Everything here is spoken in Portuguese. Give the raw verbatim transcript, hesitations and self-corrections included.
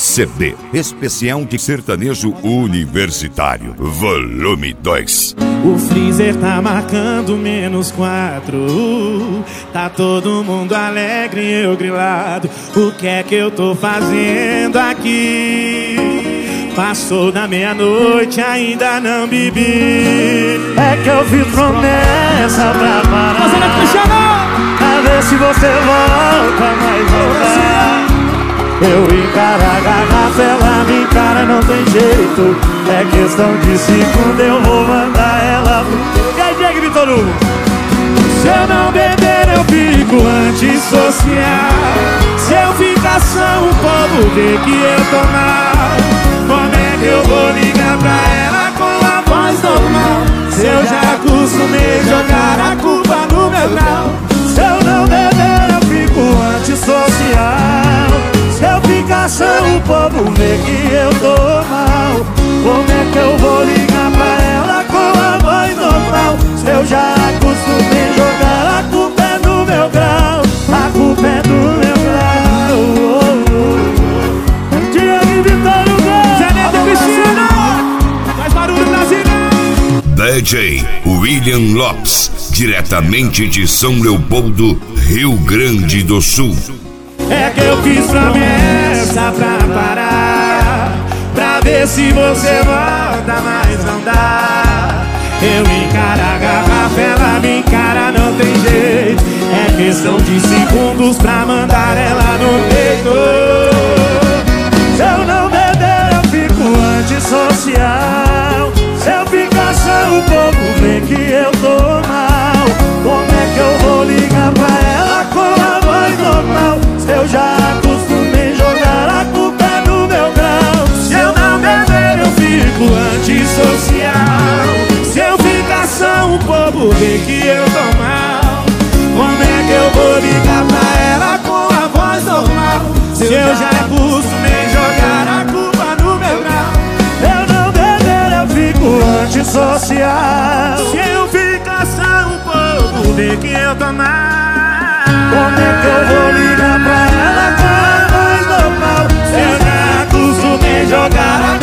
C D especial de sertanejo universitário, volume dois. O freezer tá marcando menos quatro. Tá todo mundo alegre e eu grilado. O que é que eu tô fazendo aqui? Passou da meia-noite, ainda não bebi. É que eu fiz promessa pra parar, pra ver se você volta, mas não dá. Eu encaro a garrafa, ela me encara, não tem jeito. É questão de segundo, eu vou mandar ela pro... E aí, Diego Vitor Hugo? Se eu não beber, eu fico antissocial. Se eu ficar só, o povo vê que eu tô mal. Como é que eu vou ligar pra ela com a voz normal? Se eu já acostumei jogar a culpa no meu grau. Se eu não beber, eu fico antissocial. Se eu ficar só, o povo vê que eu tô mal. Como é que eu vou ligar pra ela com a voz normal? Se eu já acostumei jogar, a culpa é do meu grau. A culpa é do meu grau. Diego Vitor Hugo, Zé Neto e Cristina, faz barulho Brasília. D J William Lopes, diretamente de São Leopoldo, Rio Grande do Sul. É que eu fiz promessa pra parar, pra ver se você volta, mas não dá. Eu encaro a garrafa, ela me encara, não tem jeito. É questão de segundos pra mandar ela no peito. se eu não beber, eu fico antissocial. Se eu ficar só, o povo vê que eu tô mal. Como é que eu vou ligar pra ela com a voz normal? Se eu já acostumei jogar, a culpa é do meu grau. Se eu não beber, eu fico antissocial. Se eu ficar só, o povo vê que eu tô mal. Como é que eu vou ligar pra ela com a voz normal? Se eu já acostumei jogar a culpa no meu grau. Eu não beber, eu fico antissocial. Se eu ficar só, o povo vê que eu tô mal. Como é que eu vou ligar pra ela com a voz normal? Se eu já acostumei jogar a